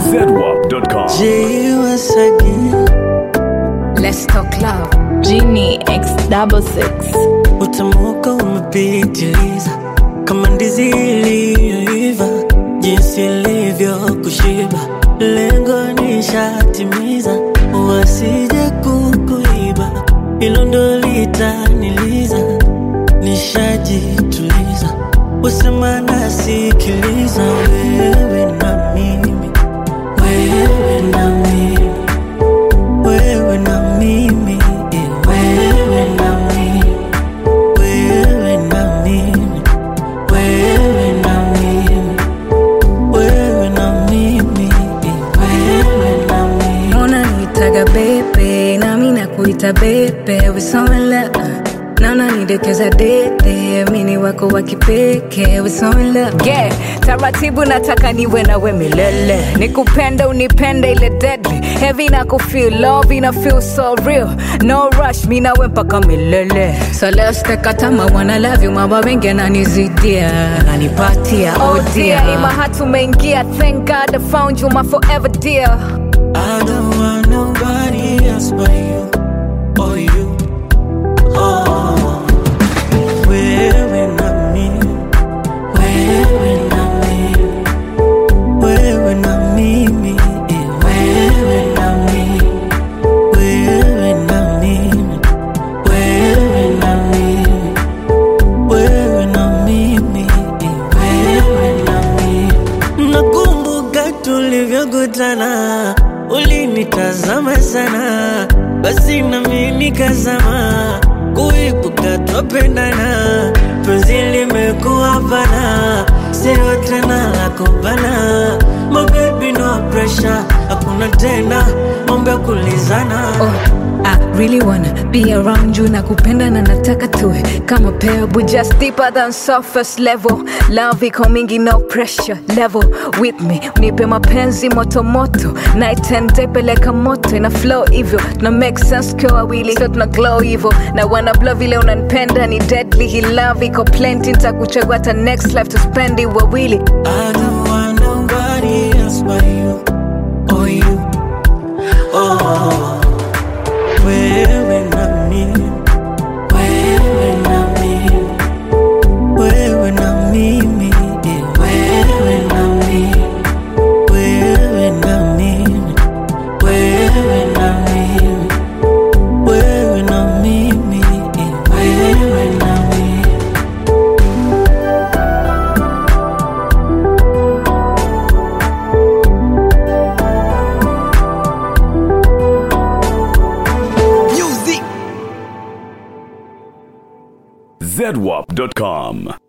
ZWAP.com. Once again. Let's talk love. Genie X66. Utamuka umepitiliza kama ndizi iliyoiva, jinsi ilivyo kushiba, lengo nishatimiza, wasije kukuiba, hilo ndo litaniliza, nishajituliza, usema nasikiliza, wewe na mimi, wewe na mimi, wewe na mimi, wewe na mimi, wewe na mimi, wewe na mimi, wewe na mimi, wewe na mimi. Unanitaga bebe, nami nakuita bebe. We so in love. Naona nidekeza dede, mini wako wa kipekee. We so in love. Yeah, taratibu nataka niwe nawe milele. Nikupende unipende ile deadly. Heavy na kufeel love ina feel so real. No rush, mi nawe mpaka milele. So let's take a time, I wanna love you. Mama wengi ananizidia, ananipatia, oh dear. Ima hatu mengia, thank God I found you, my forever dear. I don't want nobody else but you, or you. Oh, wewe na mimi, wewe na mimi, wewe na mimi, wewe na mimi, wewe na mimi, wewe na mimi, wewe na mimi, wewe na mimi. Nakumbuka tulivyokutana, ulinitazama sana, basi na mimi nikazama, kuibuka twapendana, penzi limekuwa pana, sio tena la kubana. My baby no pressure, hakuna tena mambo ya kulizana. Oh, I really wanna be around you. Nakupenda na nataka tuwe kama pair, but just deeper than surface level. Love iko mingi, no pressure level with me. Unipe mapenzi moto moto, night and day peleka moto. Ina flow hivyo, tuna make sense kwa wawili, so tuna glow hivyo. Na wanna blow vile unanipenda ni deadly. Hii love iko plenty, nitakuchagua hata next life to spend it wawili. I don't want nobody else but you, or you. Oh, wewe na mimi, wewe na mimi, wewe na mimi, wewe na mimi, wewe na mimi, wewe na mimi, wewe na mimi, wewe na mimi. ZWAP.com.